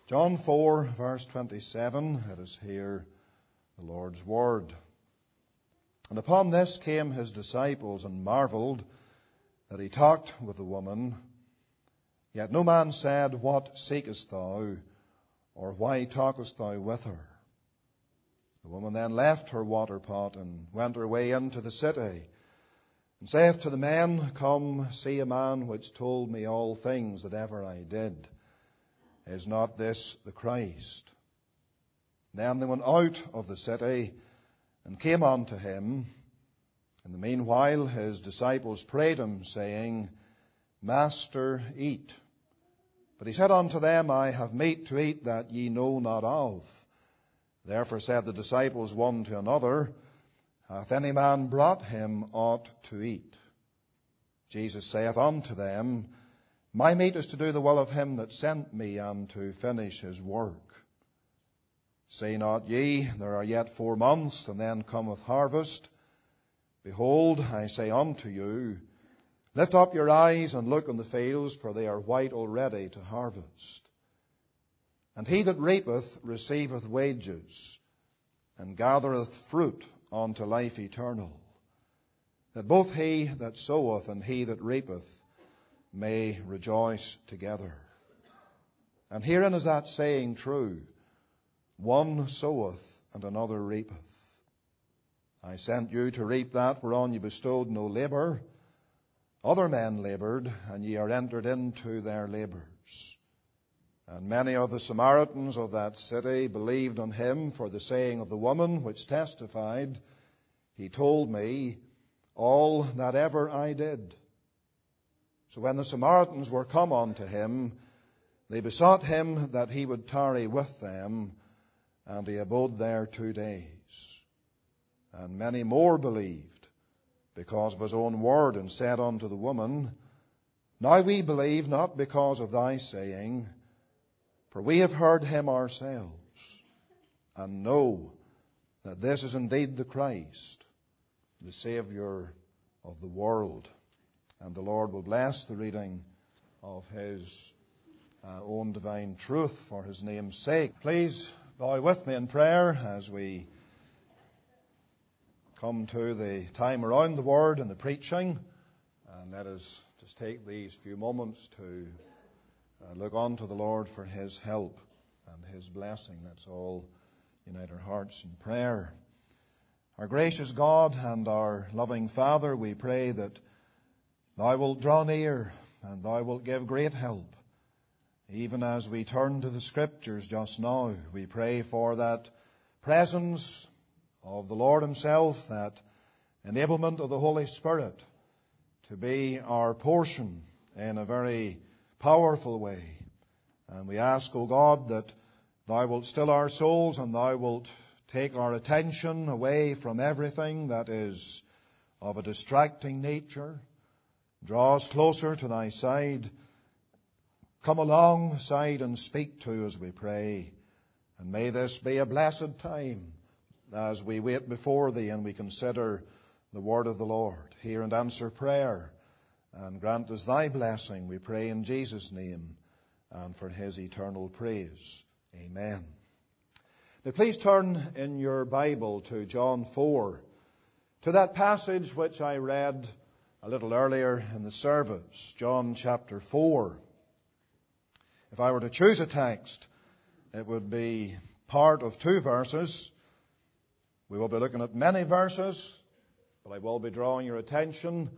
John 4, verse 27, it is here the Lord's word. And upon this came his disciples and marveled that he talked with the woman. Yet no man said, What seekest thou? Or why talkest thou with her? The woman then left her water pot and went her way into the city, and saith to the men, Come, see a man which told me all things that ever I did. Is not this the Christ? Then they went out of the city and came unto him. In the meanwhile his disciples prayed him, saying, Master, eat. But he said unto them, I have meat to eat that ye know not of. Therefore said the disciples one to another, Hath any man brought him aught to eat? Jesus saith unto them, My meat is to do the will of him that sent me, and to finish his work. Say not ye, There are yet 4 months, and then cometh harvest. Behold, I say unto you, Lift up your eyes and look on the fields, for they are white already to harvest. And he that reapeth receiveth wages, and gathereth fruit unto life eternal, that both he that soweth and he that reapeth may rejoice together. And herein is that saying true, One soweth and another reapeth. I sent you to reap that whereon ye bestowed no labour. Other men laboured, and ye are entered into their labours. And many of the Samaritans of that city believed on him for the saying of the woman, which testified, He told me all that ever I did. So when the Samaritans were come unto him, they besought him that he would tarry with them, and he abode there 2 days. And many more believed, because of his own word, and said unto the woman, Now we believe not because of thy saying, for we have heard him ourselves, and know that this is indeed the Christ, the Saviour of the world. And the Lord will bless the reading of his own divine truth for his name's sake. Please bow with me in prayer as we come to the time around the word and the preaching. And let us just take these few moments to look unto the Lord for his help and his blessing. Let's all unite our hearts in prayer. Our gracious God and our loving Father, we pray that thou wilt draw near and thou wilt give great help. Even as we turn to the Scriptures just now, we pray for that presence of the Lord himself, that enablement of the Holy Spirit to be our portion in a very powerful way. And we ask, O God, that thou wilt still our souls and thou wilt take our attention away from everything that is of a distracting nature. Draw us closer to thy side. Come alongside and speak to us, we pray. And may this be a blessed time as we wait before thee and we consider the word of the Lord. Hear and answer prayer, and grant us thy blessing, we pray in Jesus' name and for his eternal praise. Amen. Now please turn in your Bible to John 4, to that passage which I read a little earlier in the service, John chapter 4. If I were to choose a text, it would be part of 2 verses. We will be looking at many verses, but I will be drawing your attention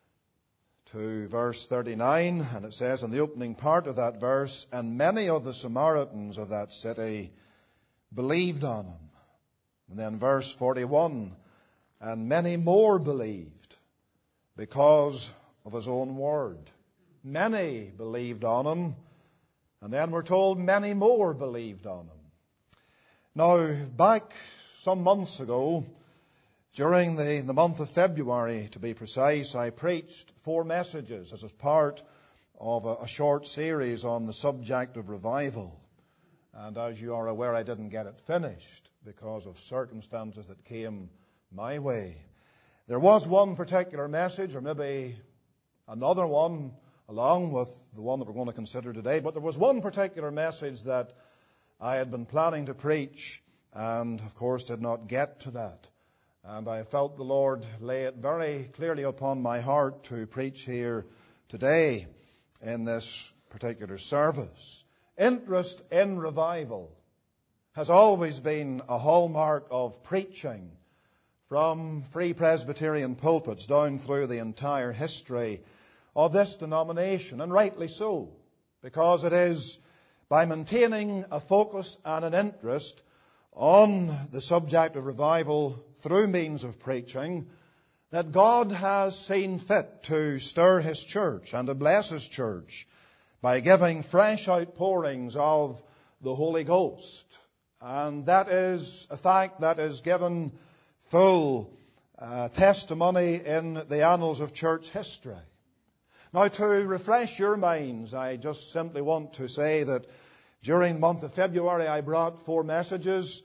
to verse 39, and it says in the opening part of that verse, And many of the Samaritans of that city believed on him. And then verse 41, And many more believed because of his own word. Many believed on him, and then we're told many more believed on him. Now, back some months ago, during the month of February, to be precise, I preached 4 messages as part of a short series on the subject of revival. And as you are aware, I didn't get it finished because of circumstances that came my way. There was one particular message, or maybe another one, along with the one that we're going to consider today, but there was one particular message that I had been planning to preach and, of course, did not get to that. And I felt the Lord lay it very clearly upon my heart to preach here today in this particular service. Interest in revival has always been a hallmark of preaching from Free Presbyterian pulpits down through the entire history of this denomination, and rightly so, because it is by maintaining a focus and an interest on the subject of revival through means of preaching that God has seen fit to stir His church and to bless His church by giving fresh outpourings of the Holy Ghost. And that is a fact that is given full testimony in the annals of church history. Now, to refresh your minds, I just simply want to say that during the month of February I brought 4 messages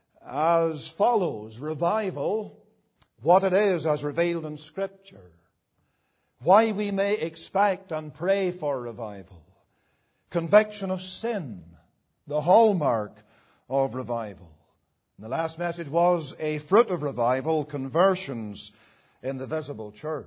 as follows: revival, what it is as revealed in Scripture, why we may expect and pray for revival, conviction of sin, the hallmark of revival. And the last message was a fruit of revival, conversions in the visible church.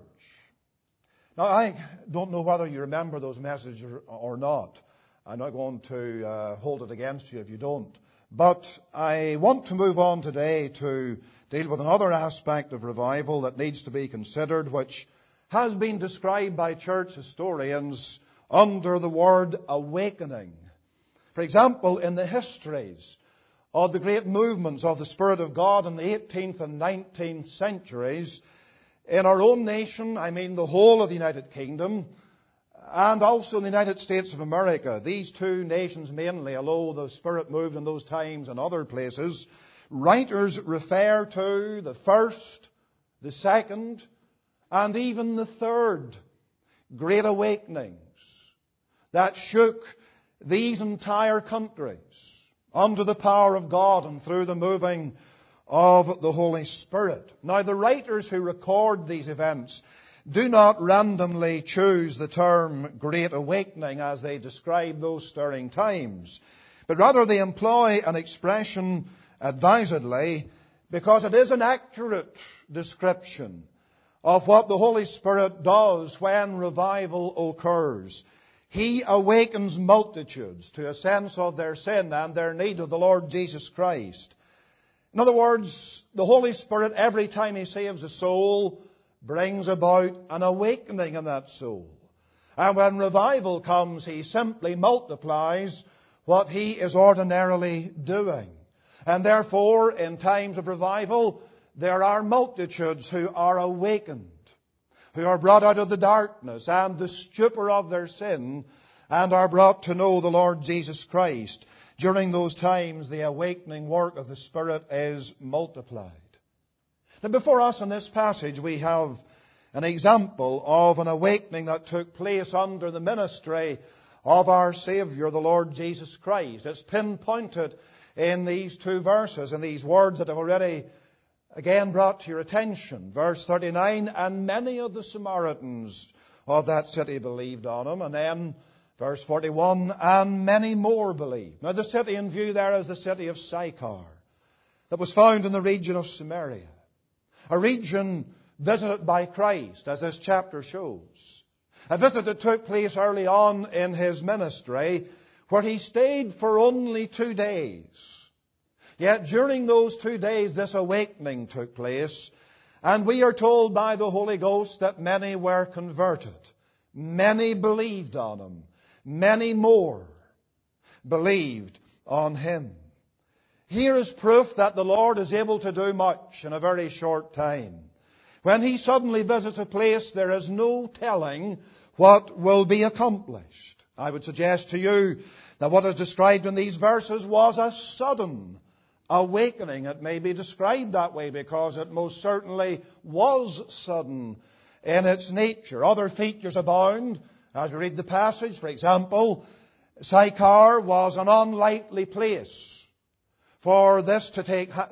Now, I don't know whether you remember those messages or not. I'm not going to hold it against you if you don't. But I want to move on today to deal with another aspect of revival that needs to be considered, which has been described by church historians under the word awakening. For example, in the histories of the great movements of the Spirit of God in the 18th and 19th centuries, in our own nation, I mean the whole of the United Kingdom, and also in the United States of America, these two nations mainly, although the Spirit moved in those times and other places, writers refer to the first, the second, and even the third great awakenings that shook these entire countries under the power of God and through the moving of the Holy Spirit. Now, the writers who record these events do not randomly choose the term Great Awakening as they describe those stirring times, but rather they employ an expression advisedly because it is an accurate description of what the Holy Spirit does when revival occurs. He awakens multitudes to a sense of their sin and their need of the Lord Jesus Christ. In other words, the Holy Spirit, every time He saves a soul, brings about an awakening in that soul. And when revival comes, He simply multiplies what He is ordinarily doing. And therefore, in times of revival, there are multitudes who are awakened, who are brought out of the darkness and the stupor of their sin, and are brought to know the Lord Jesus Christ. During those times, the awakening work of the Spirit is multiplied. Now, before us in this passage, we have an example of an awakening that took place under the ministry of our Savior, the Lord Jesus Christ. It's pinpointed in these 2 verses, in these words that I've already again brought to your attention. Verse 39, and many of the Samaritans of that city believed on Him. And then verse 41, and many more believed. Now, the city in view there is the city of Sychar, that was found in the region of Samaria, a region visited by Christ, as this chapter shows. A visit that took place early on in His ministry, where He stayed for only 2 days. Yet during those 2 days, this awakening took place, and we are told by the Holy Ghost that many were converted. Many believed on Him. Many more believed on Him. Here is proof that the Lord is able to do much in a very short time. When He suddenly visits a place, there is no telling what will be accomplished. I would suggest to you that what is described in these verses was a sudden awakening. It may be described that way because it most certainly was sudden in its nature. Other features abound as we read the passage. For example, Sychar was an unlikely place for this to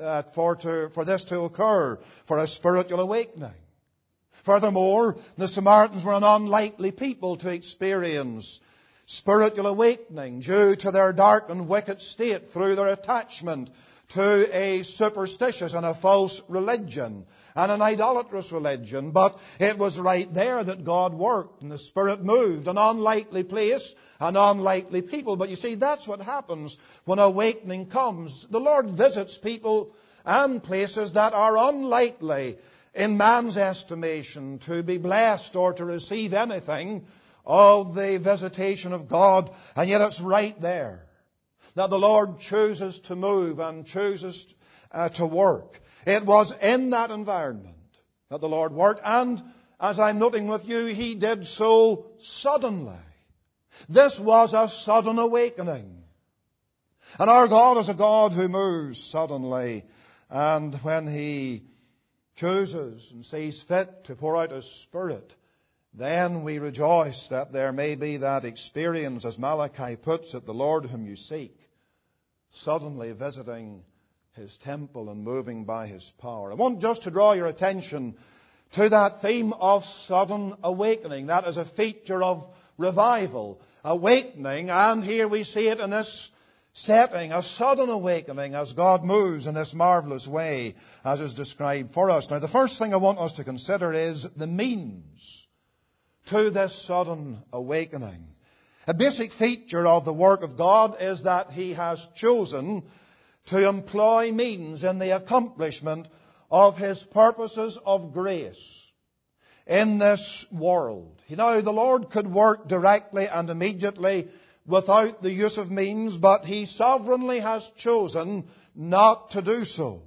occur, for a spiritual awakening. Furthermore, the Samaritans were an unlikely people to experience spiritual awakening due to their dark and wicked state through their attachment to a superstitious and a false religion and an idolatrous religion. But it was right there that God worked and the Spirit moved. An unlikely place, an unlikely people. But you see, that's what happens when awakening comes. The Lord visits people and places that are unlikely in man's estimation to be blessed or to receive anything of the visitation of God. And yet it's right there that the Lord chooses to move and chooses to work. It was in that environment that the Lord worked, and as I'm noting with you, He did so suddenly. This was a sudden awakening. And our God is a God who moves suddenly, and when He chooses and sees fit to pour out His Spirit, then we rejoice that there may be that experience, as Malachi puts it, the Lord whom you seek, suddenly visiting His temple and moving by His power. I want just to draw your attention to that theme of sudden awakening. That is a feature of revival, awakening, and here we see it in this setting, a sudden awakening as God moves in this marvelous way as is described for us. Now, the first thing I want us to consider is the means to this sudden awakening. A basic feature of the work of God is that He has chosen to employ means in the accomplishment of His purposes of grace in this world. You know, the Lord could work directly and immediately without the use of means, but He sovereignly has chosen not to do so.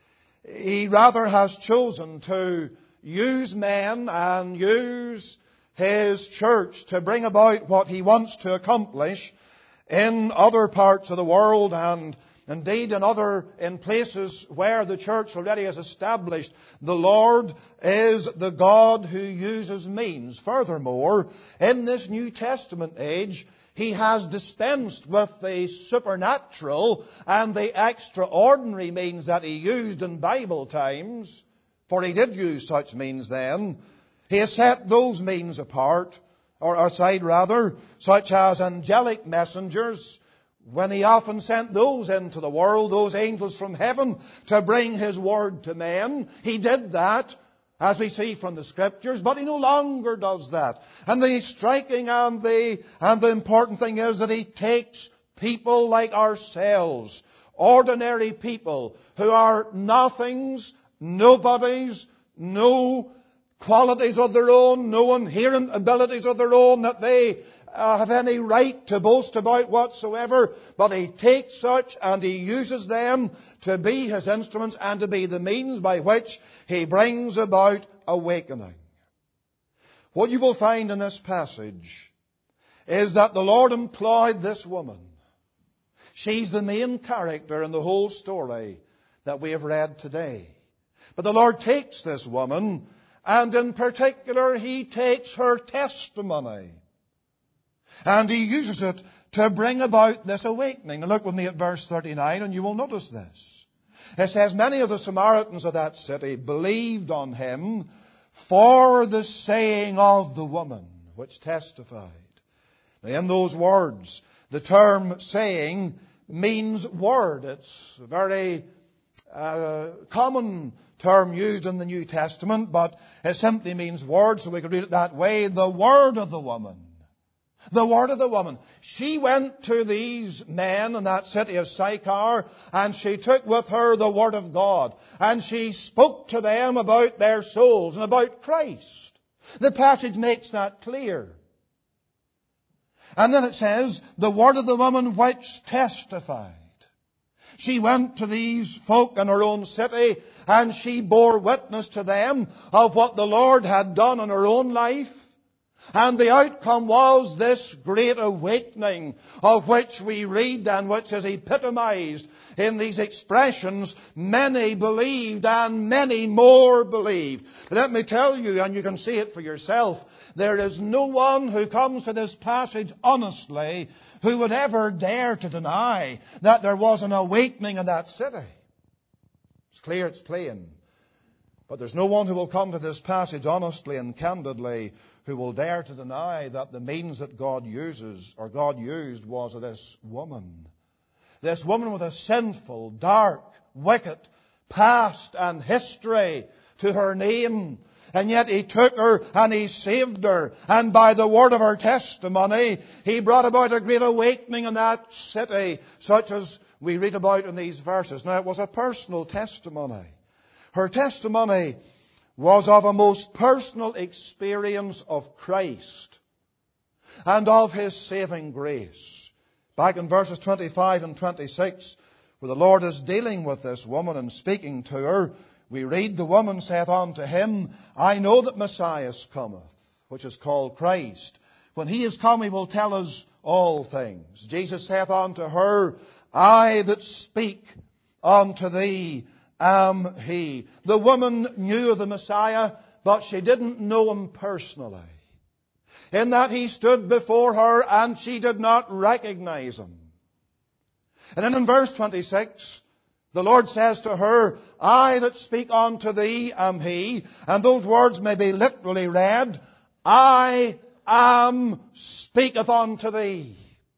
He rather has chosen to use men and use His church to bring about what He wants to accomplish in other parts of the world, and indeed in places where the church already is established. The Lord is the God who uses means. Furthermore, in this New Testament age, He has dispensed with the supernatural and the extraordinary means that He used in Bible times, for He did use such means then. He has set those means apart, or aside rather, such as angelic messengers, when He often sent those into the world, those angels from heaven, to bring His word to men. He did that, as we see from the Scriptures, but He no longer does that. And the striking and the important thing is that He takes people like ourselves, ordinary people who are nothings, nobodies, no qualities of their own, no inherent abilities of their own that they have any right to boast about whatsoever, but He takes such and He uses them to be His instruments and to be the means by which He brings about awakening. What you will find in this passage is that the Lord employed this woman. She's the main character in the whole story that we have read today. But the Lord takes this woman, and in particular He takes her testimony, and He uses it to bring about this awakening. Now look with me at verse 39 and you will notice this. It says, many of the Samaritans of that city believed on Him for the saying of the woman which testified. Now in those words, the term saying means word. It's a very common term used in the New Testament, but it simply means word, so we could read it that way. The word of the woman. The word of the woman. She went to these men in that city of Sychar, and she took with her the word of God, and she spoke to them about their souls and about Christ. The passage makes that clear. And then it says, the word of the woman which testified. She went to these folk in her own city, and she bore witness to them of what the Lord had done in her own life. And the outcome was this great awakening of which we read and which is epitomized in these expressions, many believed and many more believed. Let me tell you, and you can see it for yourself, there is no one who comes to this passage honestly who would ever dare to deny that there was an awakening in that city. It's clear, it's plain. But there's no one who will come to this passage honestly and candidly who will dare to deny that the means that God uses, or God used, was this woman. This woman with a sinful, dark, wicked past and history to her name. And yet He took her and He saved her. And by the word of her testimony, He brought about a great awakening in that city, such as we read about in these verses. Now, it was a personal testimony. Her testimony was of a most personal experience of Christ and of His saving grace. Back in verses 25 and 26, where the Lord is dealing with this woman and speaking to her, we read, the woman saith unto Him, I know that Messiah cometh, which is called Christ. When He is come, He will tell us all things. Jesus saith unto her, I that speak unto thee am He. The woman knew of the Messiah, but she didn't know Him personally. In that He stood before her and she did not recognize Him. And then in verse 26, the Lord says to her, I that speak unto thee am He. And those words may be literally read, I am speaketh unto thee.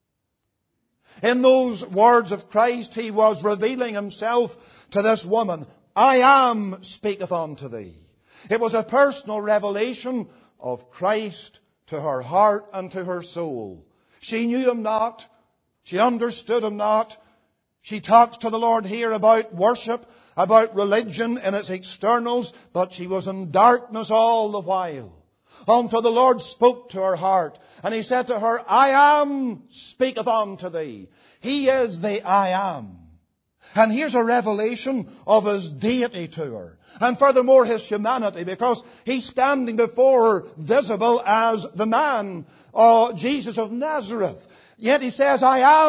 In those words of Christ, He was revealing Himself to this woman. I am speaketh unto thee. It was a personal revelation of Christ to her heart and to her soul. She knew Him not. She understood Him not. She talks to the Lord here about worship, about religion in its externals, but she was in darkness all the while. Until the Lord spoke to her heart, and He said to her, I am speaketh unto thee. He is the I am. And here's a revelation of His deity to her. And furthermore, His humanity, because He's standing before her visible as the man, Jesus of Nazareth. Yet He says, I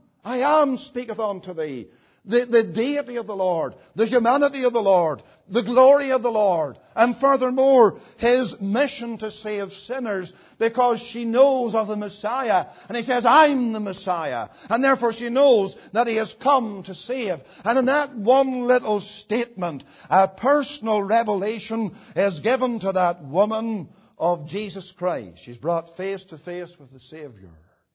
am speaketh unto thee. The deity of the Lord, the humanity of the Lord, the glory of the Lord, and furthermore, His mission to save sinners, because she knows of the Messiah. And He says, I'm the Messiah. And therefore she knows that He has come to save. And in that one little statement, a personal revelation is given to that woman of Jesus Christ. She's brought face to face with the Savior.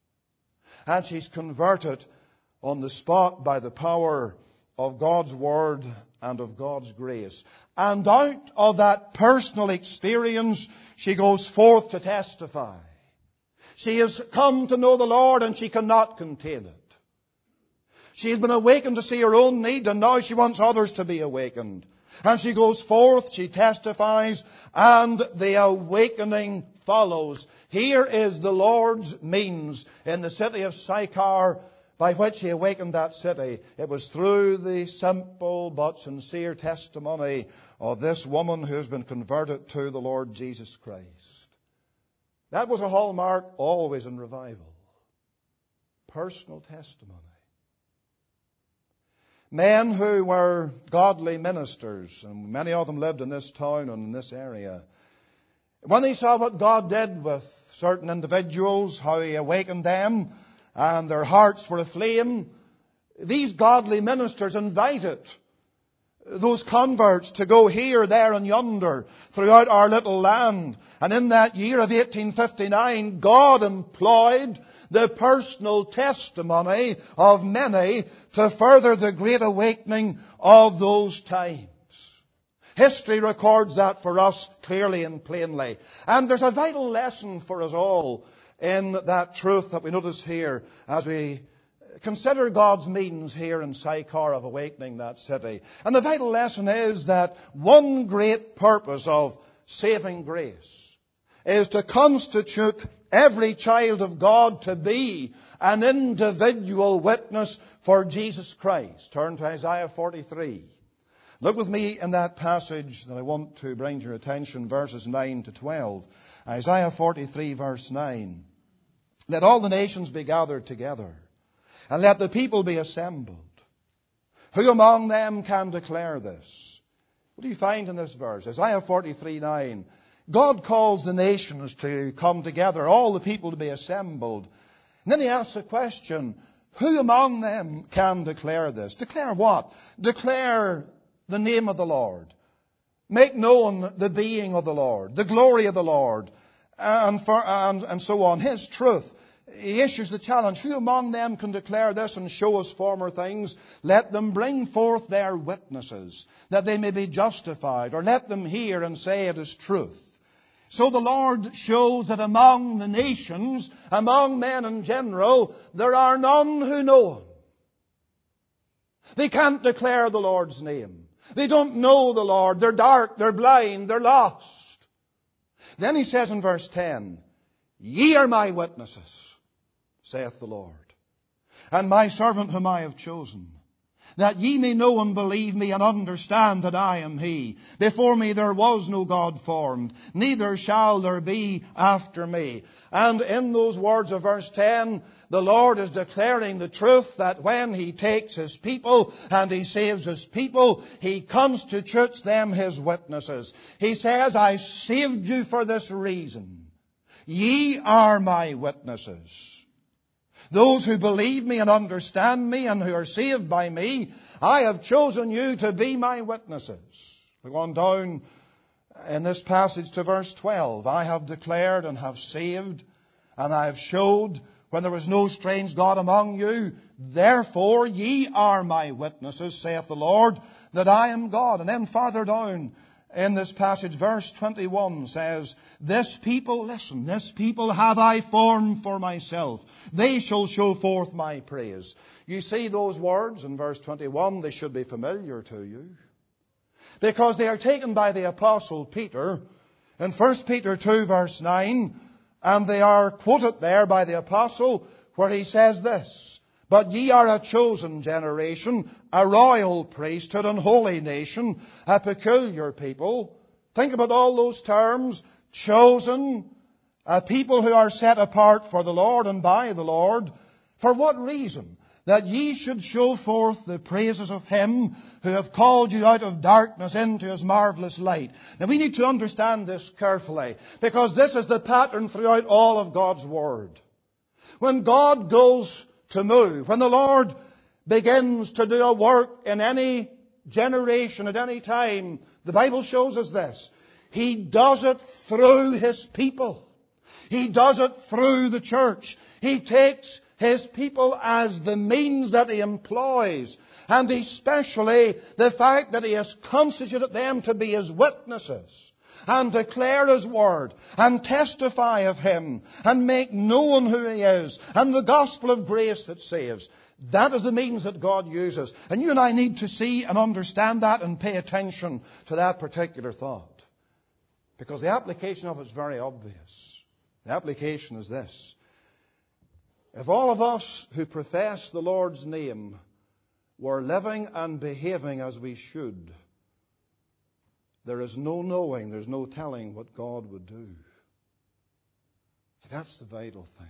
And she's converted on the spot by the power of God's Word and of God's grace. And out of that personal experience, she goes forth to testify. She has come to know the Lord and she cannot contain it. She has been awakened to see her own need, and now she wants others to be awakened. And she goes forth, she testifies, and the awakening follows. Here is the Lord's means in the city of Sychar by which He awakened that city. It was through the simple but sincere testimony of this woman who has been converted to the Lord Jesus Christ. That was a hallmark always in revival. Personal testimony. Men who were godly ministers, and many of them lived in this town and in this area, when they saw what God did with certain individuals, how He awakened them, and their hearts were aflame, these godly ministers invited those converts to go here, there and yonder throughout our little land. And in that year of 1859, God employed the personal testimony of many to further the great awakening of those times. History records that for us clearly and plainly. And there's a vital lesson for us all in that truth that we notice here as we consider God's means here in Sychar of awakening that city. And the vital lesson is that one great purpose of saving grace is to constitute every child of God to be an individual witness for Jesus Christ. Turn to Isaiah 43. Look with me in that passage that I want to bring to your attention, verses 9 to 12. Isaiah 43, verse 9. Let all the nations be gathered together, and let the people be assembled. Who among them can declare this? What do you find in this verse? Isaiah 43:9. God calls the nations to come together, all the people to be assembled. And then He asks a question, who among them can declare this? Declare what? Declare the name of the Lord. make known the being of the Lord, the glory of the Lord, and so on, His truth. He issues the challenge, who among them can declare this and show us former things? Let them bring forth their witnesses, that they may be justified, or let them hear and say it is truth. So the Lord shows that among the nations, among men in general, there are none who know Him. They can't declare the Lord's name. They don't know the Lord. They're dark, they're blind, they're lost. Then He says in verse 10, ye are my witnesses, saith the Lord, and my servant whom I have chosen, that ye may know and believe me and understand that I am He. Before me there was no God formed, neither shall there be after me. And in those words of verse 10, the Lord is declaring the truth that when He takes His people and He saves His people, He constitutes them His witnesses. He says, I saved you for this reason. Ye are my witnesses. Those who believe me and understand me and who are saved by me, I have chosen you to be my witnesses. We go on down in this passage to verse 12. I have declared and have saved, and I have showed when there was no strange God among you. Therefore ye are my witnesses, saith the Lord, that I am God. And then farther down in this passage, verse 21 says, this people, listen, this people have I formed for myself. They shall show forth my praise. You see those words in verse 21, they should be familiar to you, because they are taken by the Apostle Peter in 1 Peter 2 verse 9, and they are quoted there by the Apostle where he says this, but ye are a chosen generation, a royal priesthood, and holy nation, a peculiar people. Think about all those terms. Chosen, a people who are set apart for the Lord and by the Lord. For what reason? That ye should show forth the praises of Him who hath called you out of darkness into His marvelous light. Now we need to understand this carefully, because this is the pattern throughout all of God's Word. When God goes to move, when the Lord begins to do a work in any generation at any time, the Bible shows us this. He does it through His people. He does it through the church. He takes His people as the means that He employs, and especially the fact that He has constituted them to be His witnesses and declare His word and testify of Him and make known who He is and the gospel of grace that saves. That is the means that God uses. And you and I need to see and understand that and pay attention to that particular thought, because the application of it is very obvious. The application is this. If all of us who profess the Lord's name were living and behaving as we should, there is no knowing, there's no telling what God would do. That's the vital thing.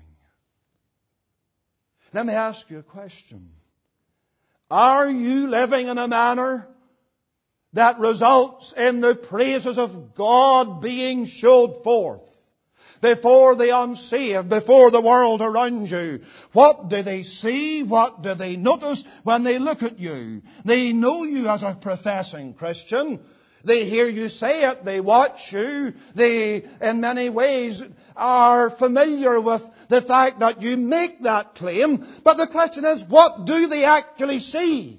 Let me ask you a question. Are you living in a manner that results in the praises of God being showed forth before the unsaved, before the world around you? What do they see? What do they notice when they look at you? They know you as a professing Christian. They hear you say it. They watch you. They, in many ways, are familiar with the fact that you make that claim. But the question is, what do they actually see?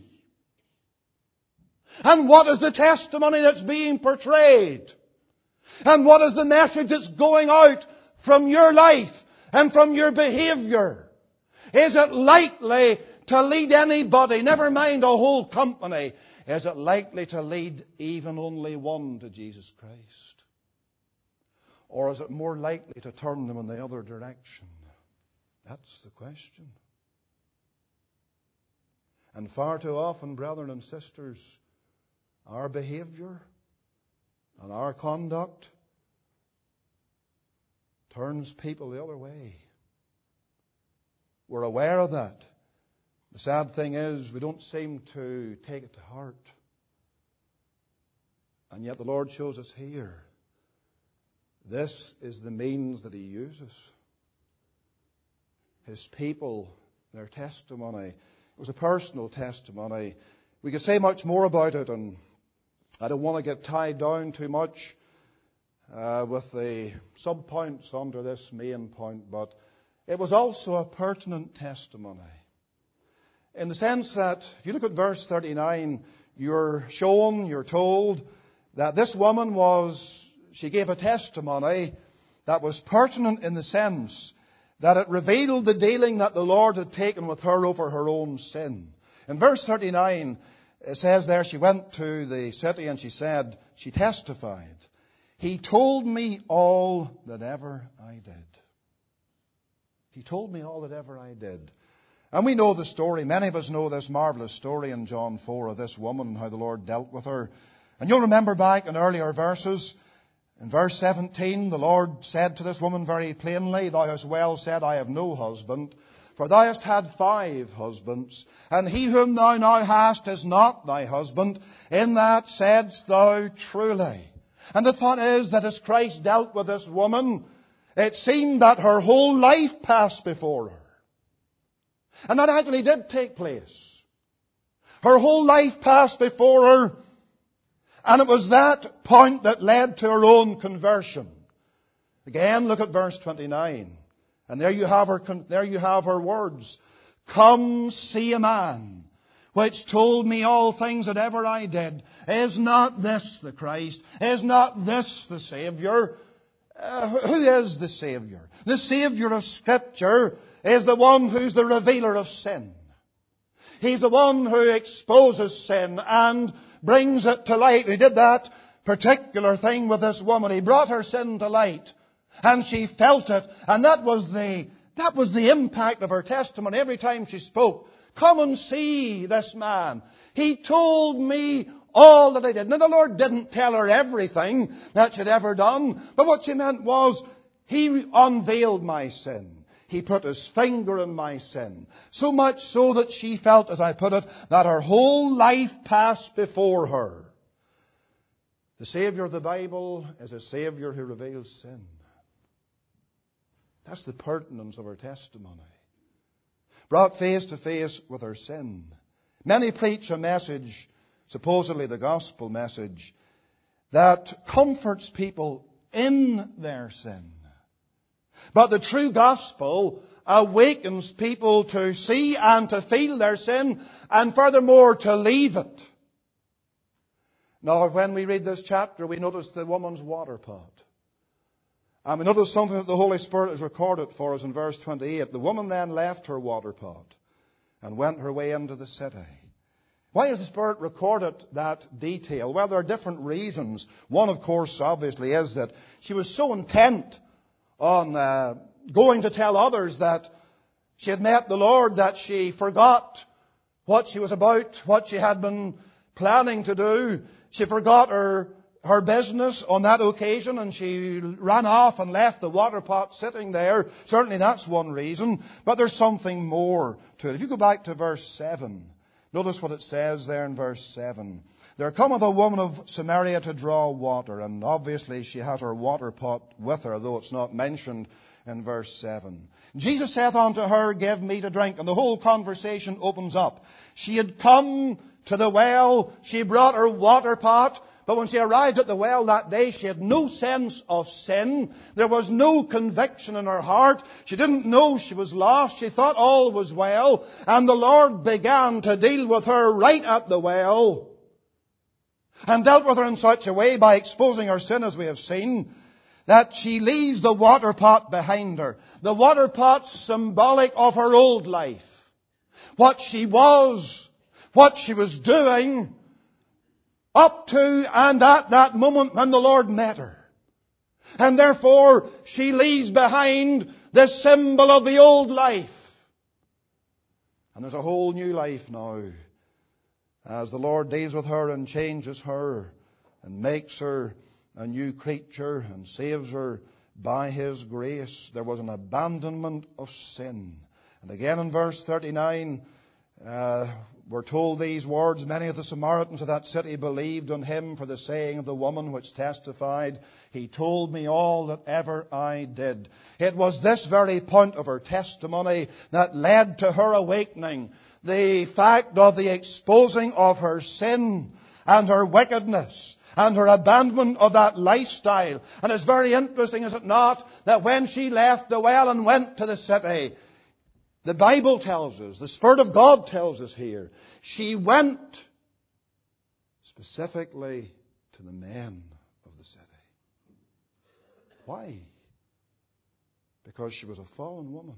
And what is the testimony that's being portrayed? And what is the message that's going out from your life and from your behavior? Is it likely to lead anybody, never mind a whole company, is it likely to lead even only one to Jesus Christ? Or is it more likely to turn them in the other direction? That's the question. And far too often, brethren and sisters, our behavior and our conduct turns people the other way. We're aware of that. The sad thing is, we don't seem to take it to heart. And yet the Lord shows us here, this is the means that He uses. His people, their testimony. It was a personal testimony. We could say much more about it, and I don't want to get tied down too much with the sub-points under this main point, but it was also a pertinent testimony. In the sense that, if you look at verse 39, you're told that this woman she gave a testimony that was pertinent in the sense that it revealed the dealing that the Lord had taken with her over her own sin. In verse 39, it says there, she went to the city and she testified, "He told me all that ever I did." He told me all that ever I did. And we know the story. Many of us know this marvelous story in John 4 of this woman and how the Lord dealt with her. And you'll remember back in earlier verses, in verse 17, the Lord said to this woman very plainly, "Thou hast well said, I have no husband. For thou hast had 5 husbands, and he whom thou now hast is not thy husband. In that saidst thou truly." And the thought is that as Christ dealt with this woman, it seemed that her whole life passed before her. And that actually did take place. Her whole life passed before her, and it was that point that led to her own conversion. Again, look at verse 29. And there you have her words. "Come, see a man, which told me all things that ever I did. Is not this the Christ? Is not this the Savior?" Who is the Savior? The Savior of Scripture is the one who's the revealer of sin. He's the one who exposes sin and brings it to light. He did that particular thing with this woman. He brought her sin to light, and she felt it. And that was the impact of her testimony every time she spoke. "Come and see this man. He told me all that I did." Now, the Lord didn't tell her everything that she'd ever done, but what she meant was, He unveiled my sin. He put His finger in my sin. So much so that she felt, as I put it, that her whole life passed before her. The Savior of the Bible is a Savior who reveals sin. That's the pertinence of her testimony. Brought face to face with her sin. Many preach a message, supposedly the gospel message, that comforts people in their sin. But the true gospel awakens people to see and to feel their sin, and furthermore to leave it. Now, when we read this chapter, we notice the woman's water pot. And we notice something that the Holy Spirit has recorded for us in verse 28. The woman then left her water pot and went her way into the city. Why has the Spirit recorded that detail? Well, there are different reasons. One, of course, obviously, is that she was so intent on going to tell others that she had met the Lord that she forgot what she was about, what she had been planning to do. She forgot her business on that occasion, and she ran off and left the water pot sitting there. Certainly that's one reason, but there's something more to it. If you go back to verse 7, notice what it says there in verse 7. "There cometh a woman of Samaria to draw water," and obviously she has her water pot with her, though it's not mentioned in verse 7. "Jesus saith unto her, Give me to drink." And the whole conversation opens up. She had come to the well, she brought her water pot, but when she arrived at the well that day, she had no sense of sin. There was no conviction in her heart. She didn't know she was lost. She thought all was well. And the Lord began to deal with her right at the well, and dealt with her in such a way by exposing her sin, as we have seen, that she leaves the water pot behind her. The water pot's symbolic of her old life. What she was, what she was doing, up to and at that moment when the Lord met her. And therefore, she leaves behind the symbol of the old life. And there's a whole new life now, as the Lord deals with her and changes her and makes her a new creature and saves her by His grace. There was an abandonment of sin. And again in verse 39, we're told these words, "Many of the Samaritans of that city believed on Him for the saying of the woman which testified, He told me all that ever I did." It was this very point of her testimony that led to her awakening. The fact of the exposing of her sin and her wickedness and her abandonment of that lifestyle. And it's very interesting, is it not, that when she left the well and went to the city, the Bible tells us, the Spirit of God tells us here, she went specifically to the men of the city. Why? Because she was a fallen woman.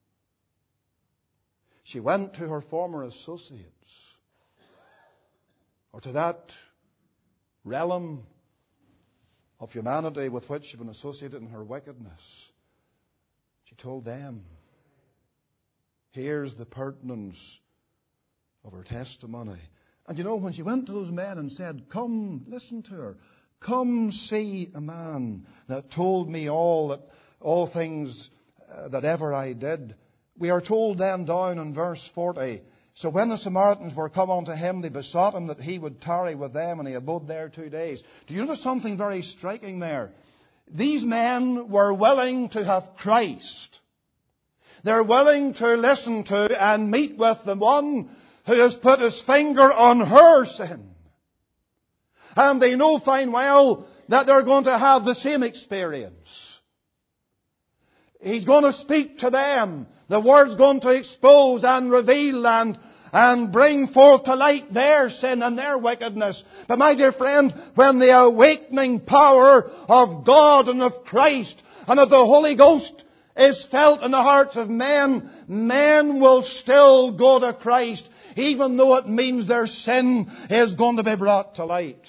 She went to her former associates, or to that realm of humanity with which she'd been associated in her wickedness. She told them, here's the pertinence of her testimony. And you know, when she went to those men and said, come, listen to her, come see a man that told me all things that ever I did. We are told then down in verse 40, so when the Samaritans were come unto him, they besought him that he would tarry with them, and he abode there 2 days. Do you notice something very striking there? These men were willing to have Christ. They're willing to listen to and meet with the one who has put his finger on her sin. And they know fine well that they're going to have the same experience. He's going to speak to them. The Word's going to expose and reveal and bring forth to light their sin and their wickedness. But my dear friend, when the awakening power of God and of Christ and of the Holy Ghost is felt in the hearts of men, men will still go to Christ, even though it means their sin is going to be brought to light.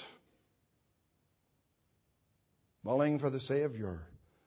Willing for the Savior,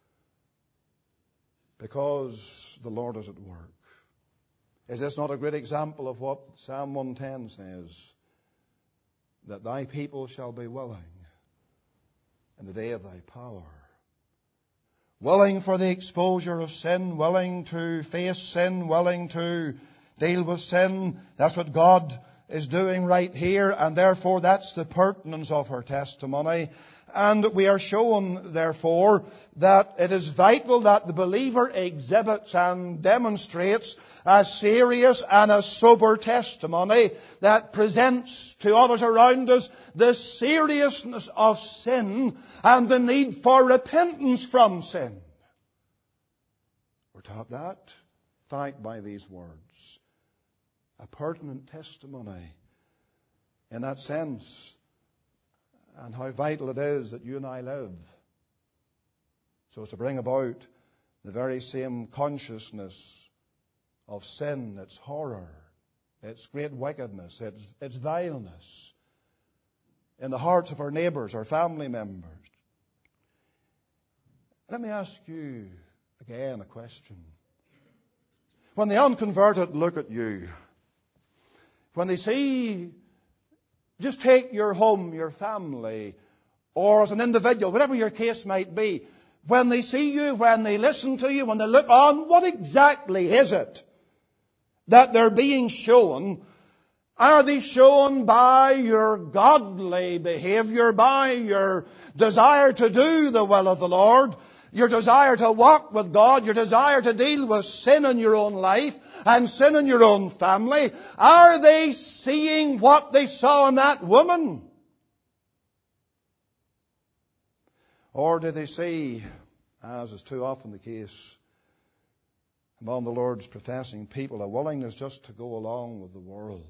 because the Lord is at work. Is this not a great example of what Psalm 110 says? That thy people shall be willing in the day of thy power. Willing for the exposure of sin, willing to face sin, willing to deal with sin. That's what God is doing right here, and therefore that's the pertinence of her testimony. And we are shown, therefore, that it is vital that the believer exhibits and demonstrates a serious and a sober testimony that presents to others around us the seriousness of sin and the need for repentance from sin. We're taught that fact by these words. A pertinent testimony in that sense, and how vital it is that you and I live so as to bring about the very same consciousness of sin, its horror, its great wickedness, its vileness in the hearts of our neighbours, our family members. Let me ask you again a question. When the unconverted look at you, when they see, just take your home, your family, or as an individual, whatever your case might be, when they see you, when they listen to you, when they look on, what exactly is it that they're being shown? Are they shown by your godly behavior, by your desire to do the will of the Lord, your desire to walk with God, your desire to deal with sin in your own life and sin in your own family? Are they seeing what they saw in that woman? Or do they see, as is too often the case among the Lord's professing people, a willingness just to go along with the world?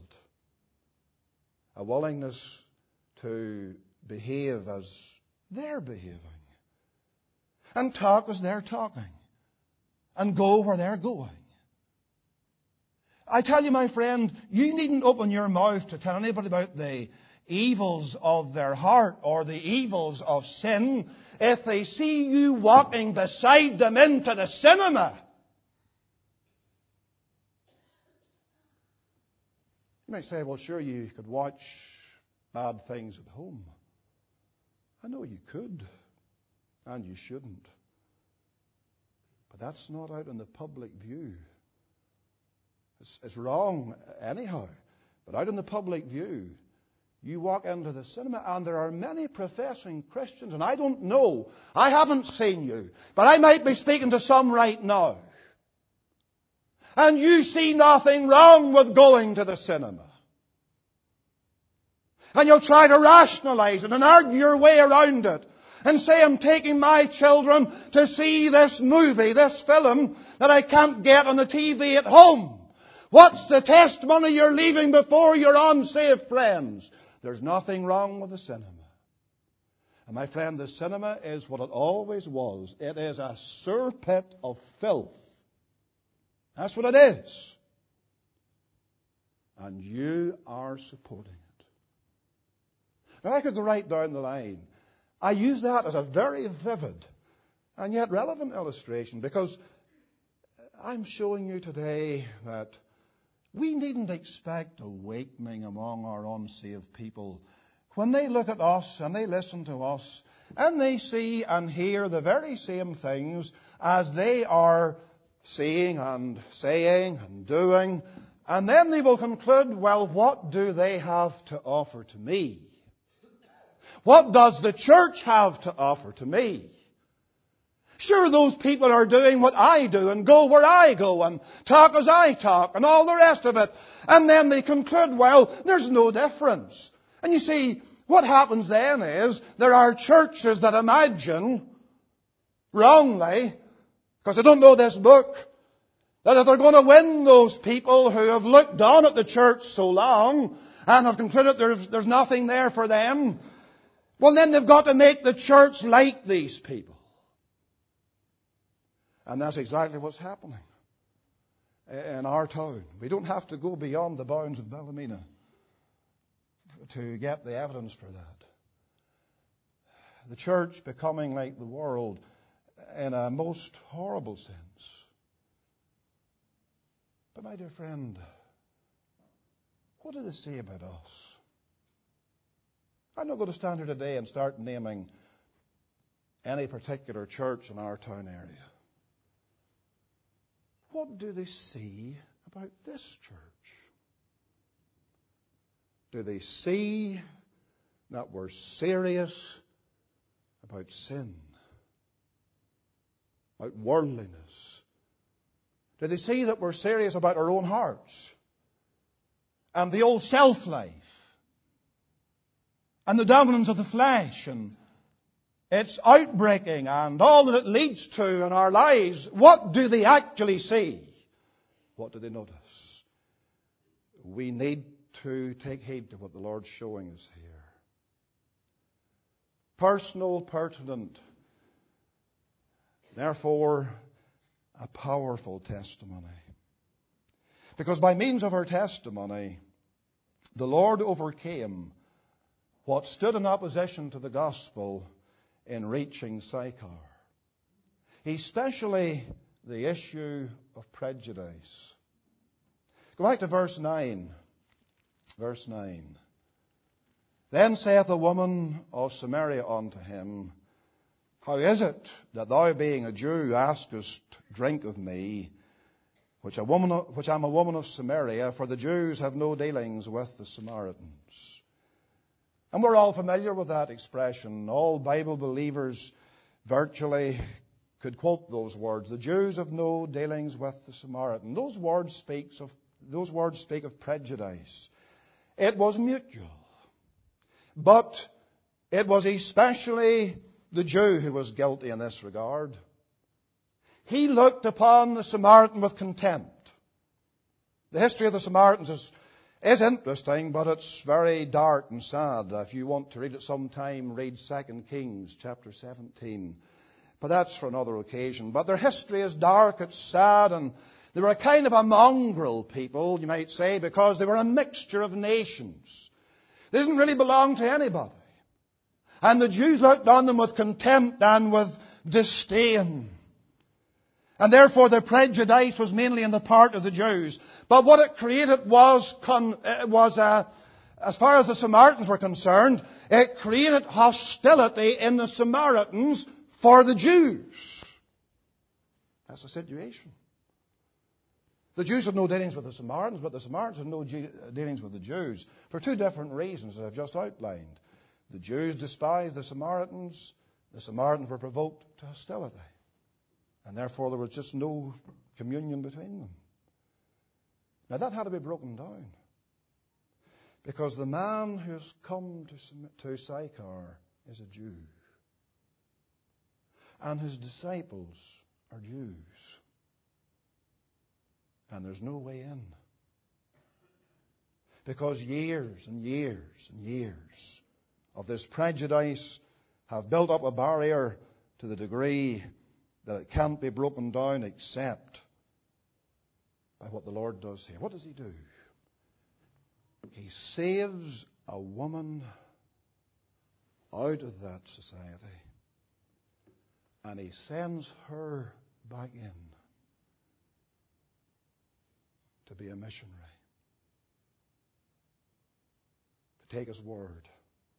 A willingness to behave as they're behaving, and talk as they're talking, and go where they're going. I tell you, my friend, you needn't open your mouth to tell anybody about the evils of their heart or the evils of sin if they see you walking beside them into the cinema. You might say, well, sure, you could watch bad things at home. I know you could, and you shouldn't. But that's not out in the public view. It's wrong anyhow. But out in the public view, you walk into the cinema, and there are many professing Christians, and I don't know, I haven't seen you, but I might be speaking to some right now. And you see nothing wrong with going to the cinema. And you'll try to rationalize it and argue your way around it. And say, I'm taking my children to see this movie, this film, that I can't get on the TV at home. What's the testimony you're leaving before your unsaved friends? There's nothing wrong with the cinema. And my friend, the cinema is what it always was. It is a sewer pit of filth. That's what it is. And you are supporting it. Now I could go right down the line. I use that as a very vivid and yet relevant illustration because I'm showing you today that we needn't expect awakening among our unsaved people when they look at us and they listen to us and they see and hear the very same things as they are seeing and saying and doing. And then they will conclude, well, what do they have to offer to me? What does the church have to offer to me? Sure, those people are doing what I do and go where I go and talk as I talk and all the rest of it. And then they conclude, well, there's no difference. And you see, what happens then is there are churches that imagine, wrongly, because they don't know this book, that if they're going to win those people who have looked on at the church so long and have concluded there's nothing there for them, well, then they've got to make the church like these people. And that's exactly what's happening in our town. We don't have to go beyond the bounds of Ballymena to get the evidence for that. The church becoming like the world in a most horrible sense. But my dear friend, what do they say about us? I'm not going to stand here today and start naming any particular church in our town area. What do they see about this church? Do they see that we're serious about sin, about worldliness? Do they see that we're serious about our own hearts and the old self-life and the dominance of the flesh and its outbreaking and all that it leads to in our lives? What do they actually see? What do they notice? We need to take heed to what the Lord's showing us here. Personal, pertinent, therefore a powerful testimony. Because by means of her testimony, the Lord overcame what stood in opposition to the gospel in reaching Sychar. Especially the issue of prejudice. Go back to verse 9. Verse 9. Then saith the woman of Samaria unto him, How is it that thou, being a Jew, askest drink of me, which am a woman of Samaria? For the Jews have no dealings with the Samaritans. And we're all familiar with that expression. All Bible believers virtually could quote those words. The Jews have no dealings with the Samaritan. Those words speak of prejudice. It was mutual. But it was especially the Jew who was guilty in this regard. He looked upon the Samaritan with contempt. The history of the Samaritans is interesting, but it's very dark and sad. If you want to read it sometime, read 2 Kings chapter 17. But that's for another occasion. But their history is dark, it's sad, and they were a kind of a mongrel people, you might say, because they were a mixture of nations. They didn't really belong to anybody. And the Jews looked on them with contempt and with disdain. And therefore their prejudice was mainly on the part of the Jews. But what it created was as far as the Samaritans were concerned, it created hostility in the Samaritans for the Jews. That's the situation. The Jews have no dealings with the Samaritans, but the Samaritans have no dealings with the Jews for two different reasons that I've just outlined. The Jews despised the Samaritans were provoked to hostility. And therefore there was just no communion between them. Now that had to be broken down. Because the man who's come to Sychar is a Jew. And his disciples are Jews. And there's no way in. Because years and years and years of this prejudice have built up a barrier to the degree that it can't be broken down except by what the Lord does here. What does he do? He saves a woman out of that society, and he sends her back in to be a missionary, to take his word.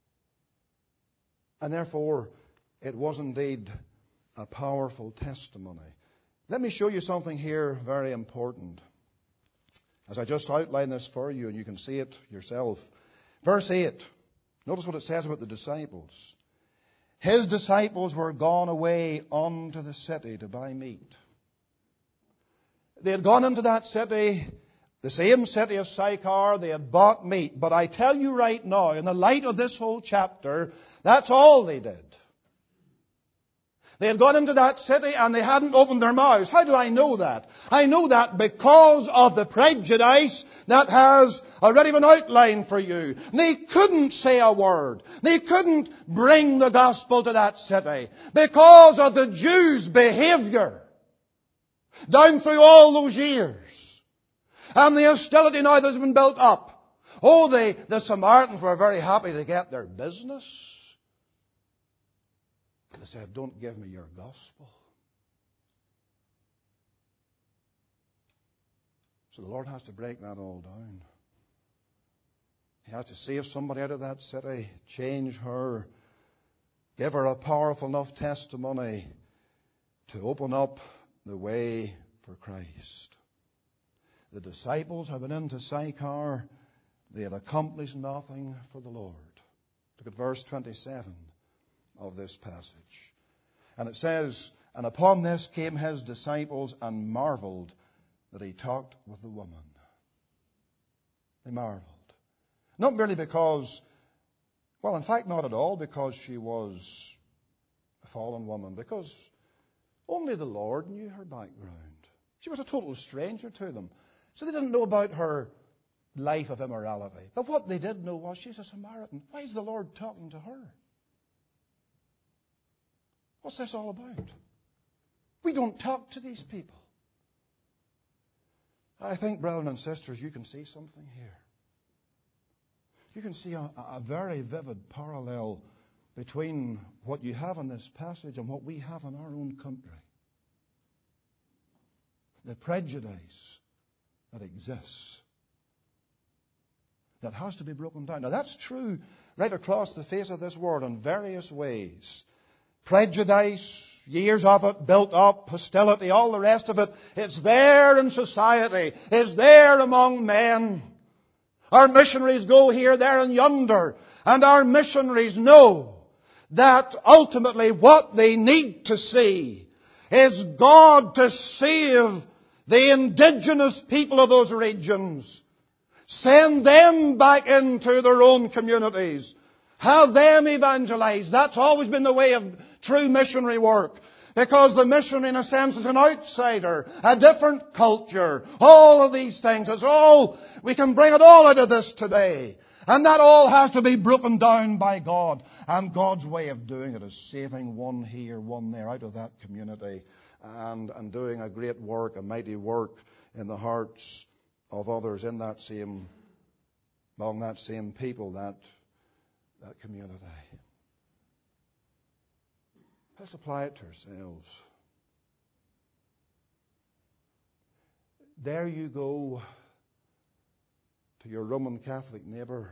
And therefore, it was indeed a powerful testimony. Let me show you something here very important. As I just outlined this for you, and you can see it yourself. Verse 8. Notice what it says about the disciples. His disciples were gone away unto the city to buy meat. They had gone into that city, the same city of Sychar. They had bought meat. But I tell you right now, in the light of this whole chapter, that's all they did. They had gone into that city and they hadn't opened their mouths. How do I know that? I know that because of the prejudice that has already been outlined for you. They couldn't say a word. They couldn't bring the gospel to that city because of the Jews' behavior down through all those years. And the hostility now that has been built up. Oh, the Samaritans were very happy to get their business. They said, don't give me your gospel. So the Lord has to break that all down. He has to save somebody out of that city, change her, give her a powerful enough testimony to open up the way for Christ. The disciples have been into Sychar. They had accomplished nothing for the Lord. Look at verse 27 of this passage. And it says, and upon this came his disciples and marveled that he talked with the woman. They marveled. Not merely because, well, in fact, not at all because she was a fallen woman, because only the Lord knew her background. She was a total stranger to them. So they didn't know about her life of immorality. But what they did know was she's a Samaritan. Why is the Lord talking to her? What's this all about? We don't talk to these people. I think, brethren and sisters, you can see something here. You can see a very vivid parallel between what you have in this passage and what we have in our own country. The prejudice that exists, that has to be broken down. Now that's true right across the face of this world in various ways. Prejudice, years of it, built up, hostility, all the rest of it. It's there in society. It's there among men. Our missionaries go here, there, and yonder. And our missionaries know that ultimately what they need to see is God to save the indigenous people of those regions. Send them back into their own communities. Have them evangelized. That's always been the way of true missionary work. Because the missionary, in a sense, is an outsider, a different culture. All of these things, it's all, we can bring it all out of this today. And that all has to be broken down by God. And God's way of doing it is saving one here, one there, out of that community. And doing a great work, a mighty work in the hearts of others in that same, among that same people, that community. Let's apply it to ourselves. Dare you go to your Roman Catholic neighbour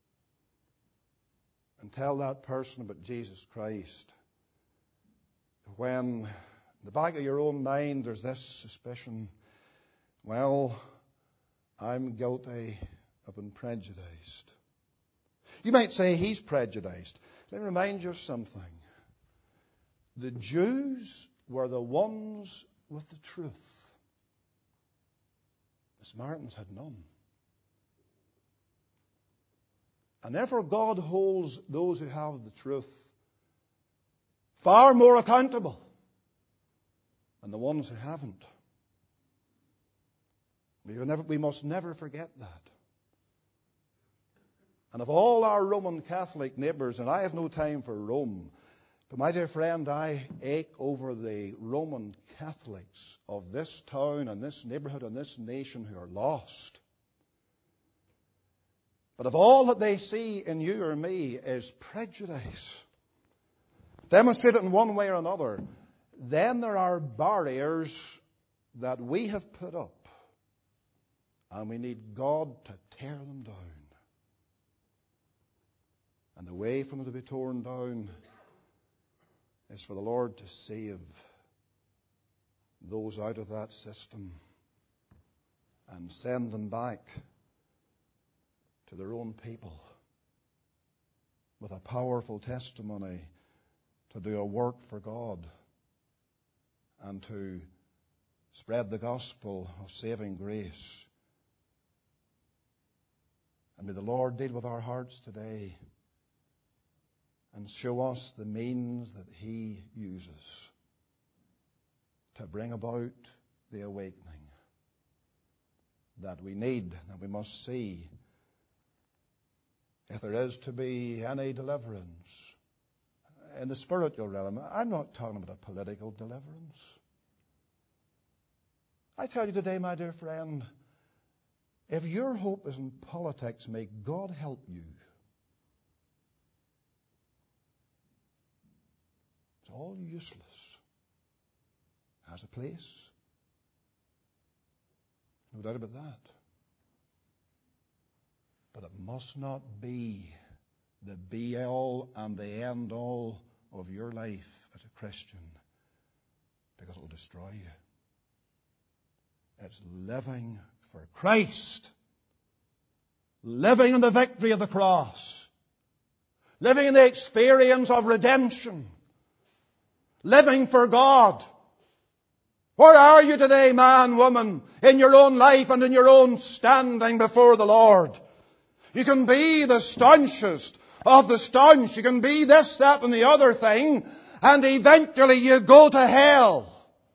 and tell that person about Jesus Christ when in the back of your own mind there's this suspicion, well, I'm guilty of being prejudiced. You might say he's prejudiced. Let me remind you of something. The Jews were the ones with the truth. The Samaritans had none. And therefore God holds those who have the truth far more accountable than the ones who haven't. We must never forget that. And of all our Roman Catholic neighbours, and I have no time for Rome, but my dear friend, I ache over the Roman Catholics of this town and this neighbourhood and this nation who are lost. But if all that they see in you or me is prejudice, demonstrated in one way or another, then there are barriers that we have put up, and we need God to tear them down. And the way for them to be torn down is for the Lord to save those out of that system and send them back to their own people with a powerful testimony to do a work for God and to spread the gospel of saving grace. And may the Lord deal with our hearts today and show us the means that He uses to bring about the awakening that we need, that we must see if there is to be any deliverance in the spiritual realm. I'm not talking about a political deliverance. I tell you today, my dear friend, if your hope is in politics, may God help you. It's all useless. Has a place. No doubt about that. But it must not be the be-all and the end-all of your life as a Christian, because it will destroy you. It's living for Christ. Living in the victory of the cross. Living in the experience of redemption. Living for God. Where are you today, man, woman, in your own life and in your own standing before the Lord? You can be the staunchest of the staunch. You can be this, that, and the other thing, and eventually you go to hell.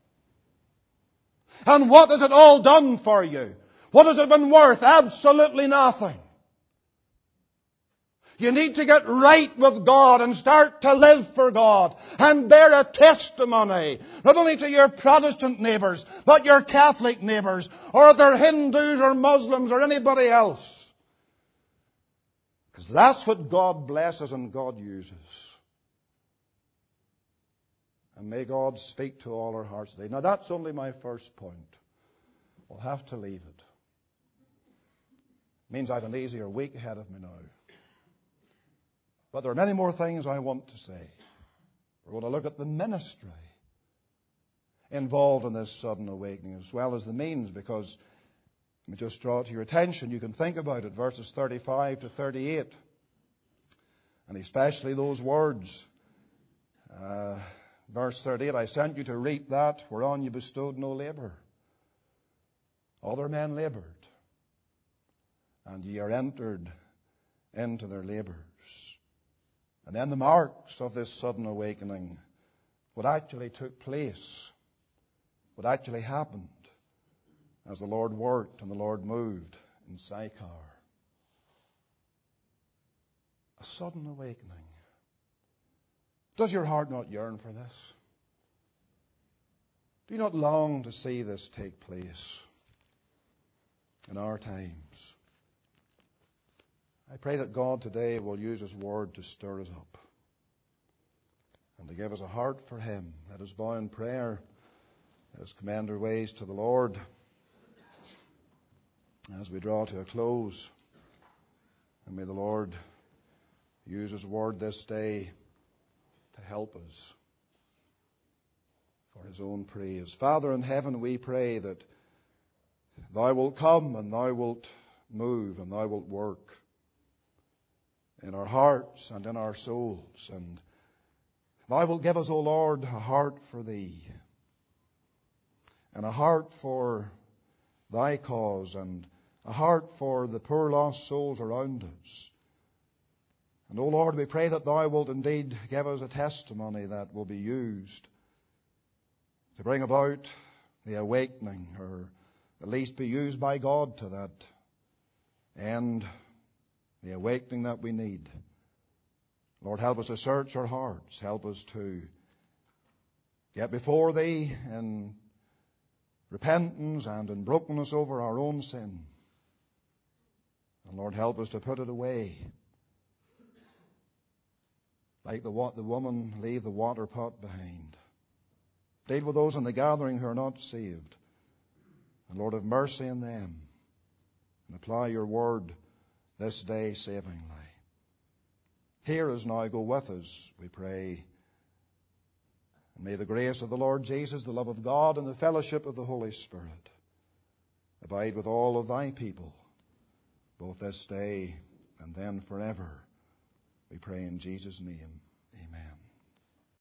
And what has it all done for you? What has it been worth? Absolutely nothing. You need to get right with God and start to live for God and bear a testimony, not only to your Protestant neighbours, but your Catholic neighbours, or if they're Hindus or Muslims or anybody else. Because that's what God blesses and God uses. And may God speak to all our hearts today. Now that's only my first point. We'll have to leave it. It means I have an easier week ahead of me now. But there are many more things I want to say. We're going to look at the ministry involved in this sudden awakening, as well as the means, because let me just draw it to your attention. You can think about it, verses 35 to 38. And especially those words. Verse 38, I sent you to reap that whereon you bestowed no labour. Other men laboured, and ye are entered into their labours. And then the marks of this sudden awakening, what actually took place, what actually happened as the Lord worked and the Lord moved in Sychar. A sudden awakening. Does your heart not yearn for this? Do you not long to see this take place in our times? I pray that God today will use His word to stir us up and to give us a heart for Him. Let us bow in prayer. Let us commend our ways to the Lord as we draw to a close. And may the Lord use His word this day to help us for His own praise. Father in heaven, we pray that Thou wilt come and Thou wilt move and Thou wilt work in our hearts and in our souls. And Thou wilt give us, O Lord, a heart for Thee and a heart for Thy cause and a heart for the poor lost souls around us And, O Lord, we pray that thou wilt indeed give us a testimony that will be used to bring about the awakening, or at least be used by God to that end, the awakening that we need. Lord, help us to search our hearts. Help us to get before Thee in repentance and in brokenness over our own sin. And Lord, help us to put it away. Like the woman, leave the water pot behind. Deal with those in the gathering who are not saved. And Lord, have mercy on them. And apply your word this day savingly. Hear us now, go with us, we pray. And may the grace of the Lord Jesus, the love of God, and the fellowship of the Holy Spirit abide with all of thy people, both this day and then forever. We pray in Jesus' name.